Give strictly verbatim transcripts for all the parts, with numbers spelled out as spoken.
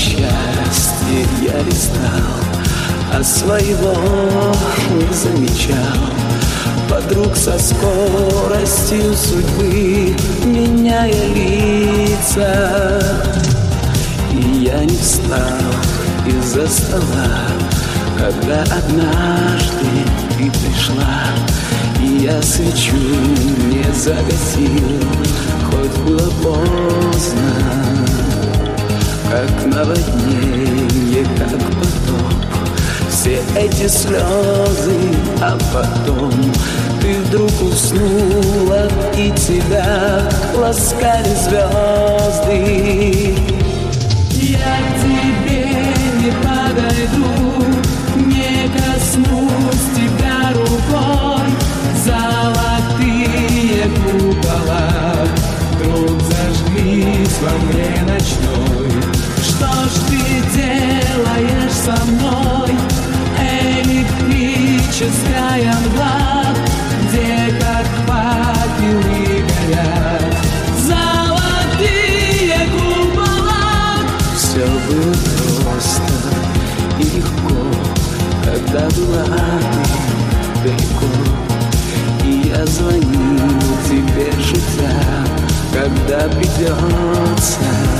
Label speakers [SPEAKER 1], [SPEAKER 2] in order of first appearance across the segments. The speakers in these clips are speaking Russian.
[SPEAKER 1] счастье я листал, а своего не замечал. Подруг со скоростью судьбы, меняя лица. И я не встал из-за стола, когда однажды ты пришла. И я свечу не загасил, хоть было поздно. Как наводнение, как потоп, все эти слезы, а потом ты вдруг уснула, и тебя ласкали звезды. Я к тебе не подойду, не коснусь тебя рукой. Золотые купола вдруг зажглись во мне ночной. Что ж ты делаешь со мной? Электрическая мгла, где как факелы горят золотые купола. Все было просто и легко, когда была ты далеко. И я звонил тебе, шутя, когда придется.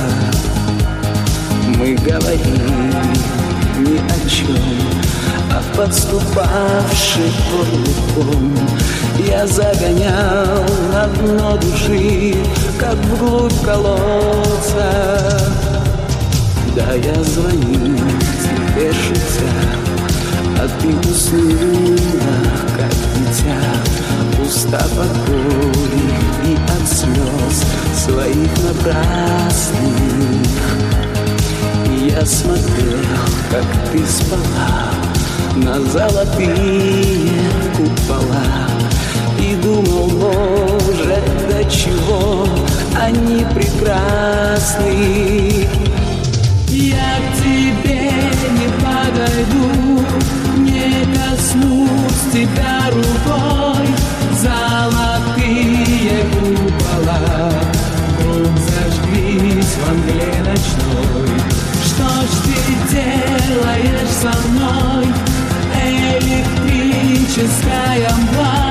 [SPEAKER 1] Мы говорили ни о чем, а подступавший воздухом я загонял на дно души, как вглубь колодца. Да, я звонил тебе, шутя, а ты уснула, как дитя, устав от боли и от слез своих напрасных. И я смотрел, как ты спала на золотые купола, и думал, боже, до чего они прекрасны. Я к тебе не подойду, не коснусь тебя рукой. Золотые купола вдруг зажглись во мгле ночной. Что ж ты делаешь со мной? Электрическая мгла,